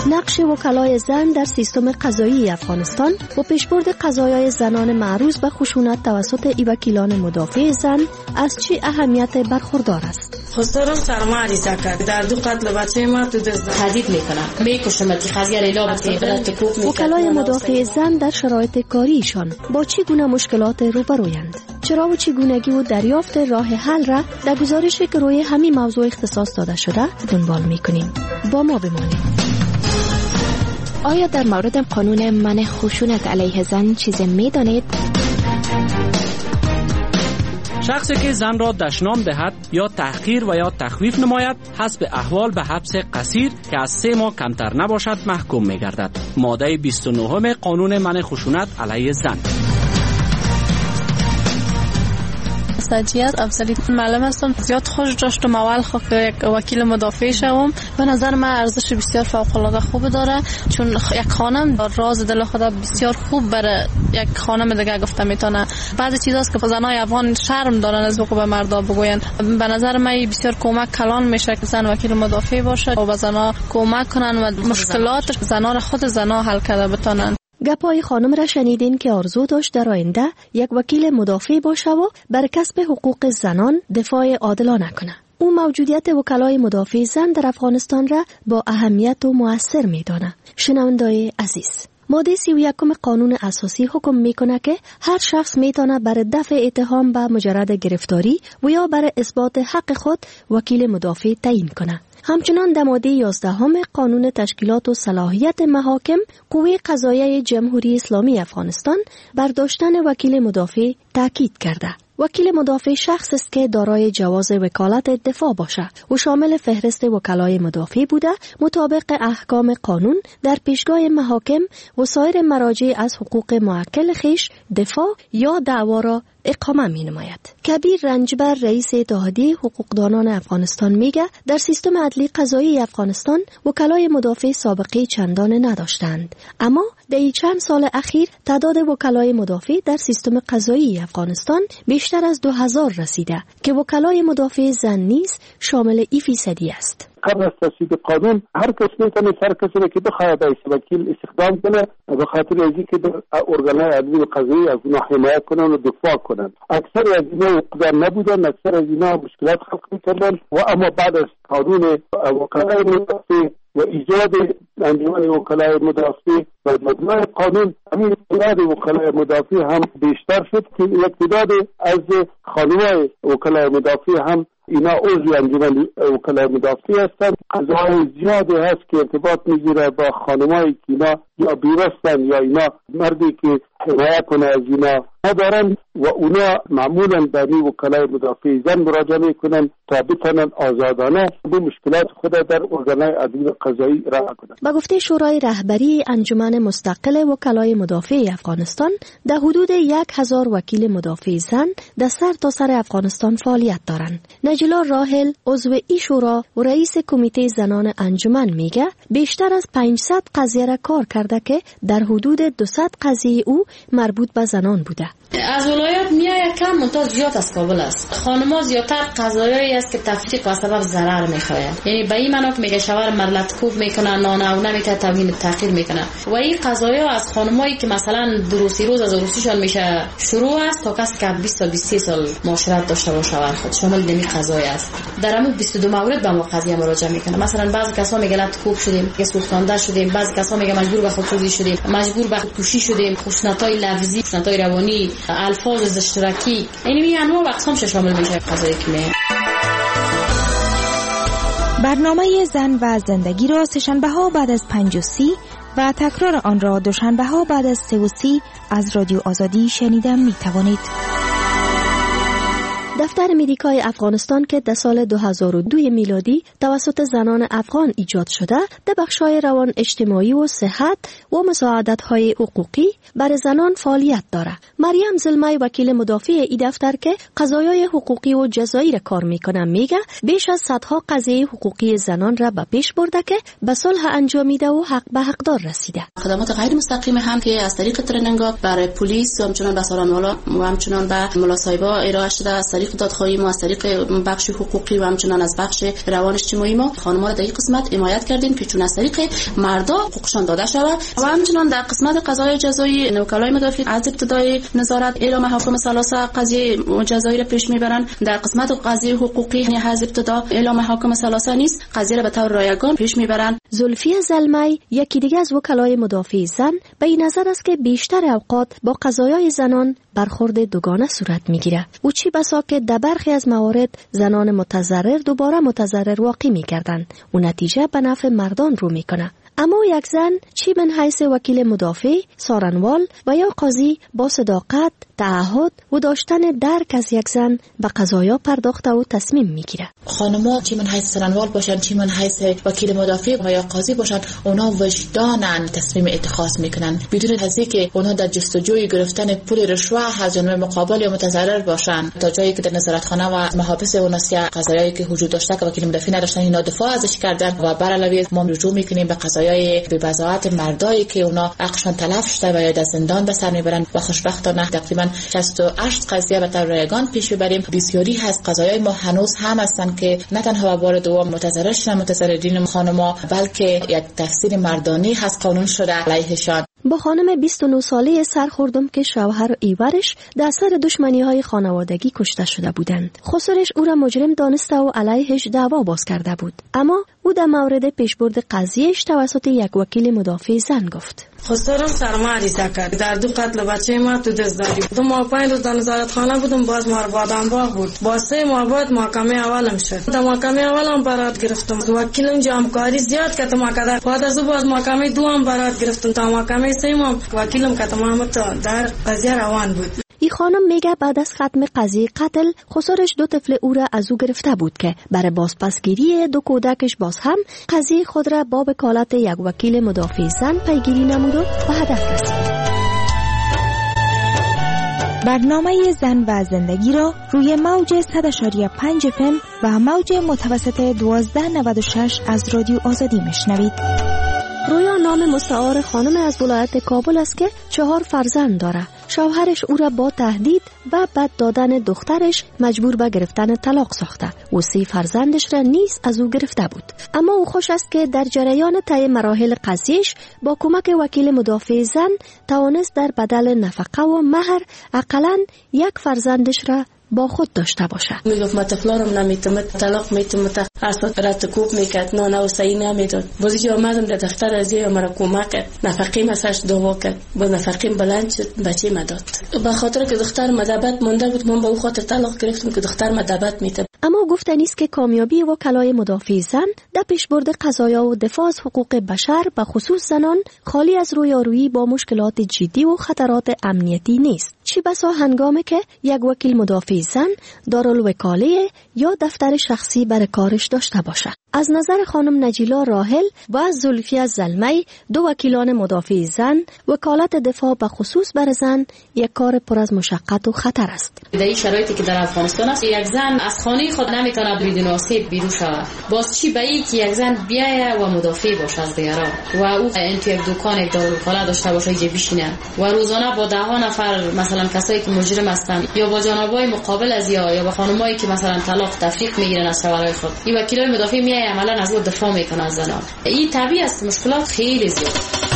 نقش وکلای زن در سیستم قضایی افغانستان و پیشبرد قضایای زنان معروض به خشونت توسط وکیلان مدافع زن از چه اهمیت برخوردار است؟ خواستارم سرما عریضه کرد در 2 قتل بچه ما تو دزد تهدید میکنم میکشمت قضیه لیلا وکلای مدافع زن در شرایط کاریشان با چگونه مشکلات روبرویند؟ چرا و چگونگی و دریافت راه حل را در گزارشی که روی همین موضوع اختصاص داده شده دنبال میکنیم. با ما بمانید. آیا در مورد قانون منع خشونت علیه زن چیزی میدانید؟ شخصی که زن را دشنام دهد یا تحقیر و یا تخویف نماید حسب احوال به حبس قصیر که از 3 ماه کمتر نباشد محکوم می‌گردد. ماده 29 قانون منع خشونت علیه زن. سجیت افضلی معلم هستم. زیاد خوش داشتم اول یک وکیل مدافع شوم. به نظر من ارزش بسیار فوق العاده خوب داره، چون یک خانم راز دل خود بسیار خوب برای یک خانم دیگه گفته میتونه. بعضی چیزاست که زنای افغان شرم دارن از به مردا بگوین. به نظر من بسیار کمک کلان میشه که زن وکیل مدافع باشه و به زنا کمک کنن و مشکلات زنا را خود زنا حل کرده بتونن. گپای خانم را شنیدین که آرزو داشت در آینده یک وکیل مدافع باشه و بر کسب حقوق زنان دفاع عادلانه کنه. او موجودیت وکلای مدافع زن در افغانستان را با اهمیت و مؤثر می‌داند. شنونده‌های عزیز، ماده 31 قانون اساسی حکم میکنه که هر شخص میتونه برای دفع اتهام به مجرد گرفتاری و یا برای اثبات حق خود وکیل مدافع تعیین کنه. همچنان در ماده 11 قانون تشکیلات و صلاحیت محاکم قوه قضاییه جمهوری اسلامی افغانستان بر داشتن وکیل مدافع تاکید کرده. وکیل مدافع شخص است که دارای جواز وکالت دفاع باشه و شامل فهرست وکلای مدافع بوده مطابق احکام قانون در پیشگاه محاکم و سایر مراجع از حقوق موکل خیش دفاع یا دعوا را اقامه می نماید. کبیر رنجبر رئیس اتحادیه حقوقدانان افغانستان میگه در سیستم عدلی قضایی افغانستان وکلای مدافع سابقه چندان نداشتند، اما در چند سال اخیر تعداد وکلای مدافع در سیستم قضایی افغانستان بیشتر از 2000 رسیده که وکلای مدافع زن نیز شامل 2% است. قبل از تصویب قانون هر کس میتونه هر کسی را که بخواد از وکیل استخدام کنه به خاطر اینکه که در ارگان‌های عدلی و قضایی از اونها حمایت کنن و دفاع کنن. اکثر از اینا اقدام نبودن، اکثر از اینا مشکلات خلق می‌کردن و اما بعد از قانون وکلای مدافع و ایجاد انجمن وکلای مدافع و مجموعه قانون، همین تعداد وکلای مدافع هم بیشتر شد که یک تعداد از خانم‌های وکلای مدافع هم اینا عضو انجمن وکلای مدافع هستند. قضاهای زیادی هست که ارتباط میگیره با خانمایی که اینا یا بیرستن یا اینا مردی که حمایت کنه از اینا ندارن و اونا معمولا به وکلای مدافع زن مراجعه میکنن تا بتونن آزادانه به مشکلات خود در ارگان‌های عدلی و قضایی رها کنن. با گفته شورای رهبری انجمن مستقل وکلای مدافع افغانستان در حدود 1000 وکیل مدافع زن در سر تا سر افغانستان فعالیت دارند. نجلا راحل عضو این شورا و رئیس کمیته زنان انجمن میگه بیشتر از 500 قضیه را کار کرده که در حدود 200 قضیه او مربوط به زنان بوده. از ولایت میاد کم منتها زیاد از کابل است. خانم‌ها زیادتر قضایایی است که تفریق و سبب ضرر میخواین، یعنی به این معنی که میگه شوهر مرلت کوب میکنن، نانه نمیکنه، توهین تحقیر میکنه و این قضایا از خانمایی که مثلا دروسی روز از عروسیشان میشه شروع است تا کسی که 20 تا 23 سال معاشرت داشته با شوهر خود شامل دمی قضایی است. در همون 22 مورد به ما قضیه مراجعه میکنه. مثلا بعضی کسا میگه لط کوب شدیم، که سوختانده شدیم، بعضی کسا میگه مجبور به خودکشی شدیم، مجبور به خودکشی شدیم، خشونت‌های لفظی، خشونت‌های روانی، الفاظ اشتراکی، یعنی انواع و اقسامش شامل میشه قضایی که برنامه زن و زندگی را سه‌شنبه‌ها بعد از 5:30 و تکرار آن را دوشنبه‌ها بعد از 3:30 از رادیو آزادی شنیده می‌توانید. دفتر مدیکای افغانستان که در سال 2002 میلادی توسط زنان افغان ایجاد شده، در بخش‌های روان اجتماعی و صحت و مساعدت‌های حقوقی برای زنان فعالیت دارد. مریم زلمی وکیل مدافع این دفتر که قضایای حقوقی و جزایی را کار میکنه میگه بیش از صدها قضیه حقوقی زنان را به پیش برده که به صلح انجامیده و حق به حقدار رسیده. خدمات غیر مستقیم هم که از طریق ترنینگ‌ها برای پلیس و همچنان به سالانوالا و همچنان به ملاسایبا ارائه شده، از طریق دادخواهی ما، از طریق بخش حقوقی و همچنان از بخش روان اجتماعی ما خانم‌ها را در این قسمت حمایت کردیم که چون از طریق مردا حقوقشان داده شود و همچنان در قسمت قضای جزایی وکلای مدافع از ابتدای نظارت اعلام محاکم ثلاثه قضیه جزایی را پیش میبرند. در قسمت قضیه حقوقی از ابتدا اعلام محاکم ثلاثه نیست، قضیه را به طور رایگان پیش میبرند. زلفیه زلمی یکی دیگه از وکلای مدافع زن به این نظر است که بیشتر اوقات با قضایای زنان برخورد دوگانه صورت میگیره و چی بسا که در برخی از موارد زنان متضرر دوباره متضرر واقع میگردند و نتیجه به نفع مردان رو میکنه. اما یک زن چی من حیث وکیل مدافع، سارنوال و یا قاضی با صداقت، تعهد و داشتن درک از یک زن به قضایا پرداخته و تصمیم میگیره. خانم‌ها چی من حیث سارنوال باشن، چی من حیث وکیل مدافع و یا قاضی باشن، اونا وجدانن تصمیم اتخاذ میکنن بدون از اینکه اونا در جستجوی گرفتن پول رشوه از جانب مقابل یا متضرر باشن، تا جایی که در نظارتخانه و محابس اونا قضایایی که وجود داشته که وکیل مدافع نداشتن اینا دفاع ازش کردن و بر علاوه ما رجوع میکنیم به قضایای به بضاعت مردایی که اونا حقشون تلف شده و یا در زندان به سر میبرن و خوشبختانه تقریبا 68 قضیه به طور رایگان پیش ببریم. بسیاری از قضایای ما هنوز هم هستن که نه تنها بار دوم متضرر شدن متضررین خانم‌ها، بلکه یک تفسیر مردانی هست قانون شده علیهشان. با خانم 29 ساله سرخوردم که شوهر و ایورش در اثر دشمنی‌های خانوادگی کشته شده بودند. خسرش او را مجرم دانسته و علیهش دعوا باز کرده بود، اما او در مورد پیشبرد قضیهش توسط یک وکیل مدافع زن گفت: خسرم سرمریزه کرد در 2 قتل بچه ما تو دزداری. 2 ماه 5 روز در نظارتخانه بودم، باز ما رو بادامباغ بود. با 3 ماه بعد محاکمه اولم شد. در محاکمه اولم برات گرفتم. وکیلم جو همکاری زیاد کرد ما کردم. بعد از باز محاکمه دوم برات گرفتم تا محاکمه سوم وکیلم که تمام در قضیه روان بود. این خانم میگه بعد از ختم قضیه قتل خسرش 2 طفل او را از او گرفته بود که برای بازپسگیری 2 کودکش باز هم قضیه خود را با وکالت یک وکیل مدافع زن پیگیری نمود و به هدف رسید. برنامه زن و زندگی را روی موج 100.5 FM و موج متوسط 1296 از رادیو آزادی میشنوید. رویا نام مستعار خانم از ولایت کابل است که 4 فرزند داره. شوهرش او را با تهدید و بد دادن دخترش مجبور به گرفتن طلاق ساخته و 3 فرزندش را نیز از او گرفته بود. اما او خوش است که در جریان طی مراحل قضیهش با کمک وکیل مدافع زن توانست در بدل نفقه و مهر اقلاً 1 فرزندش را با خود داشته باشه. میگفت ما طفلارم نمیتم طلاق میتم اصلا راتکوب میکرد نه صحیح نمیداد. بازی که آمدم در دفتر از یه مرا کمک کرد، نفقه مساش دعوا کرد، با نفقه بلند شد بچه ما داد. به خاطر که دختر مدبت مونده بود من با او خاطر طلاق گرفتم که دختر مدبت میتم. اما گفتنی است که کامیابی وکلای مدافع زن در پیشبرد قضایا و دفاع از حقوق بشر به خصوص زنان خالی از رویارویی با مشکلات جدی و خطرات امنیتی نیست. چی بسا هنگامی که یک وکیل مدافع زن دارالوکاله یا دفتر شخصی برای کارش داشته باشه. از نظر خانم نجیلا راحل و زلفیه زلمی 2 وکیلان مدافع زن، وکالت دفاع به خصوص بر زن یک کار پر از مشقت و خطر است. در این شرایطی که در افغانستان است یک زن از خانه خود نمیتونه بدون آسیب بیرون شود. باز چی به این که یک زن بیایه و مدافع باشه از دیگران و او این تو یک دکان یک دارالوکاله داشته باشه اینجا بشینه و روزانه با 10 نفر مثلا کسایی که مجرم هستند یا با جنابای مقابل از یا با خانمایی که مثلا طلاق تفریق میگیرن از شوهرای خود، این وکیلای مدافع میای عملا از او دفاع میکنه از زنان. این طبیعی است، مشکلات خیلی زیاد.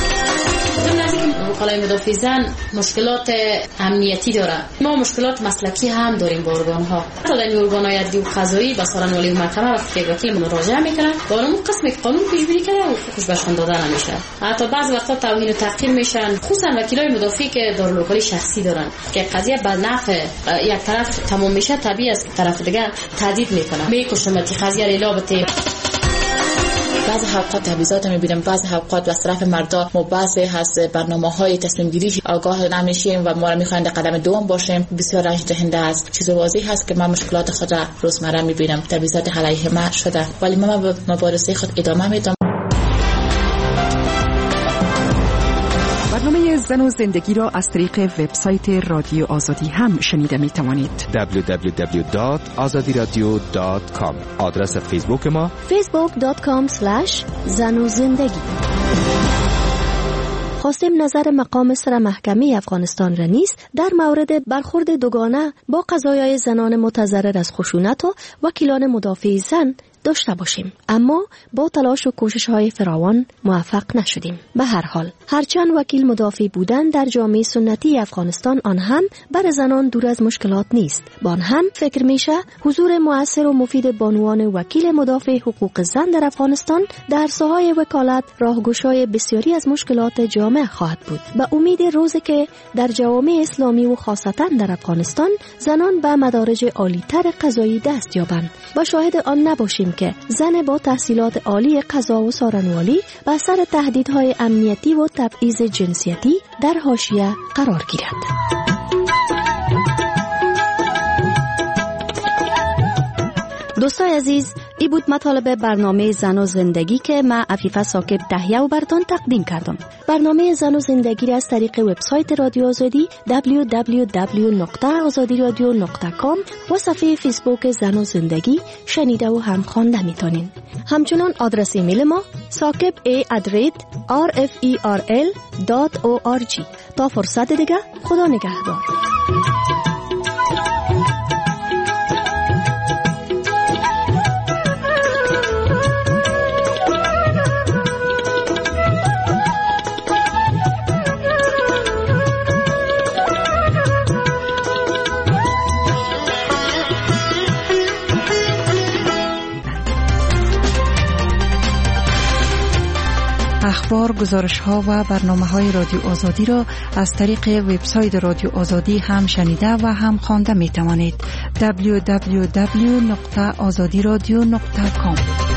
وکلای مدافع زن مشکلات امنیتی داره. ما مشکلات مسلکی هم داریم با ارگان‌ها. حتی در ارگان‌های عدلی و قضایی با سارنوالی و محکمه وقتی وکیل مراجعه میکنن با اون قسمی که قانون پیش بینی کرده و حقوقش بهشون داده نمیشه. حتی بعضی وقتا توهین و تحقیر میشن، خصوصا وکیلای مدافع که دارالوکالی شخصی دارن که قضیه به نفع یک طرف تمام میشه، طبیعی است که طرف دیگه تهدید میکنه، میکشمت قضیه ریلابته. بعضی اوقات تبعیضات می‌بینیم، بعضی اوقات از طرف مردا ما بعضی از برنامه‌های تصمیم گیری آگاه نمیشیم و ما را می‌خوایم در قدم دوم باشیم. بسیار رنج دهنده است. چیز واضح هست که من مشکلات خود را روزمره می‌بینم، تبعیضات علیه من شده، ولی من به مبارزه خود ادامه میدم. برنامه زن و زندگی را از طریق وبسایت رادیو آزادی هم شنیده می توانید. www.azadiradio.com. آدرس فیسبوک ما facebook.com/zanozindagi. خواستیم نظر مقام سر محکمه افغانستان را نیز در مورد برخورد دوگانه با قضایای زنان متضرر از خشونت و وکیلان مدافع زن داشته باشیم، اما با تلاش و کوشش‌های فراوان موفق نشدیم. به هر حال هرچند وکیل مدافع بودن در جامعه سنتی افغانستان آن هم بر زنان دور از مشکلات نیست. با آن هم فکر میشه حضور مؤثر و مفید بانوان وکیل مدافع حقوق زن در افغانستان در ساحه وکالت راهگشای بسیاری از مشکلات جامعه خواهد بود. به امید روزی که در جوامع اسلامی و خاصتا در افغانستان زنان به مدارج عالی‌تر قضایی دست یابند و شاهد آن نباشیم که زن با تحصیلات عالی قضا و سارنوالی به اثر تهدیدهای امنیتی و تبعیض جنسیتی در حاشیه قرار گیرد. دوستای عزیز، این بود مطالب برنامه زن و زندگی که من عفیفه ثاقب تهیه و براتون تقدیم کردم. برنامه زن و زندگی را از طریق وبسایت رادیو آزادی www.azadiradio.com و صفحه فیسبوک زن و زندگی شنیده و هم خوانده میتونین. همچنان آدرس ایمیل ما saqib@rferl.org. تا فرصت دیگه، خدا نگهدار. اخبار، گزارش‌ها و برنامه‌های رادیو آزادی را از طریق وبسایت رادیو آزادی هم شنیده و هم خوانده می‌توانید. www.azadiradio.com